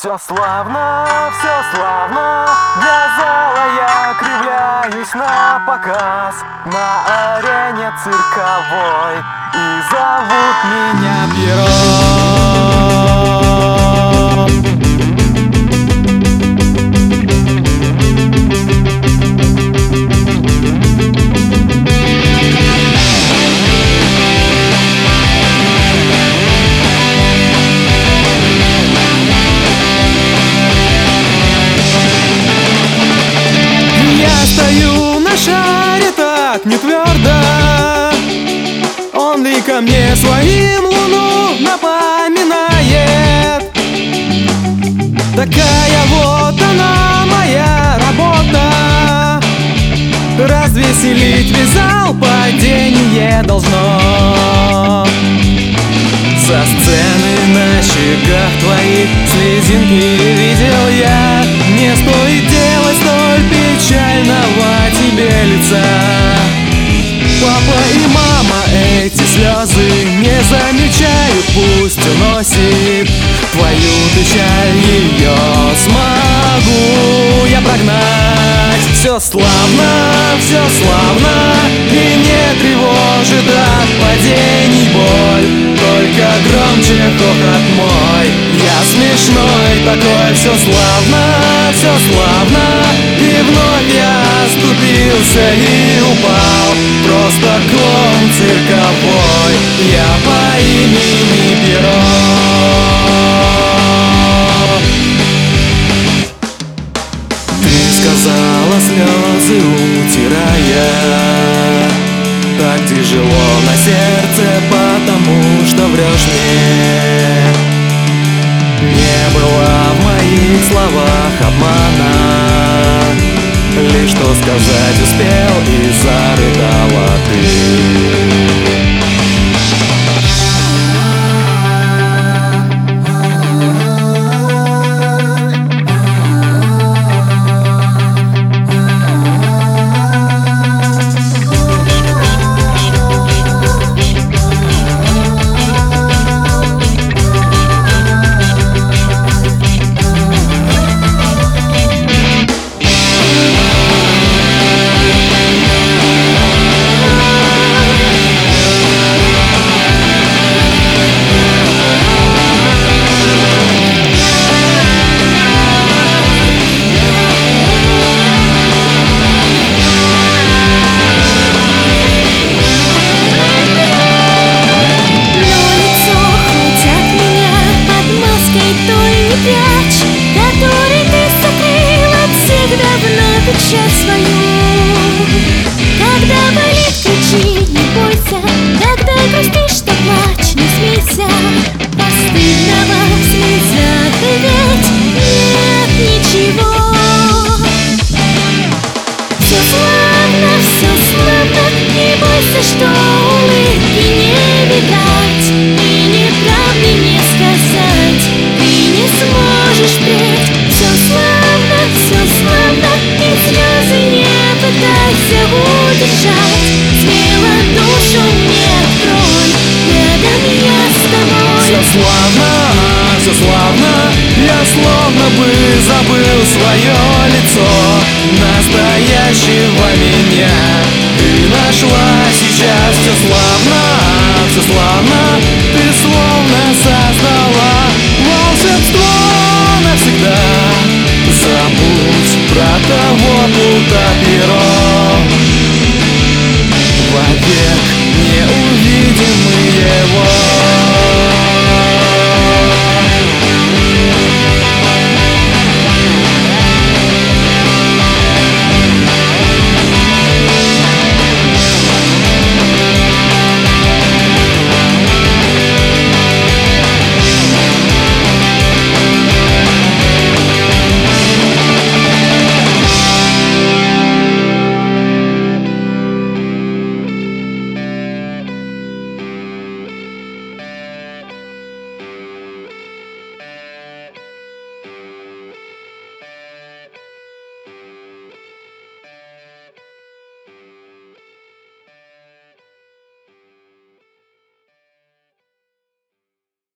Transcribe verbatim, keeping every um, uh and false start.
Все славно, все славно, для зала я кривляюсь на показ на арене цирковой, и зовут меня Перо. Стою на шаре так не твердо, он ли ко мне своим луну напоминает. Такая вот она моя работа, развеселить весь зал падение должно. Со сцены на щеках твоих слезинки видел я. Не стоит делать столь печального тебе лица. Папа и мама эти слезы не замечают, пусть уносит твою печаль, ее смогу я прогнать. Все славно, все славно, и не тревожит от падений боль, только громче хохот мой. Я смешной такой, все славно, все славно, и вновь я оступился и упал. Просто клоун цирковой, я по имени Перо. Ты сказала, слезы утирая, так тяжело на сердце, потому что врешь мне. Не было в моих словах обмана, лишь что сказать успел, и зарыдала ты. Печаль свою, когда болит, кричи, не бойся, когда грустишь, то плачь, не смейся. Постыдного в слезах ведь нет ничего. Все славно, все славно, не бойся, что улыбки не видать, и неправды не сказать ты не сможешь впредь. Все славно, все славно, и слезы не пытайся удержать. Смело душу мне открой, рядом я с тобой. Все славно, все славно, я словно бы забыл свое лицо. Настоящего меня ты нашла сейчас. Все славно, все славно, ты словно создала волшебство навсегда. Забудь про того плута Перо, вовек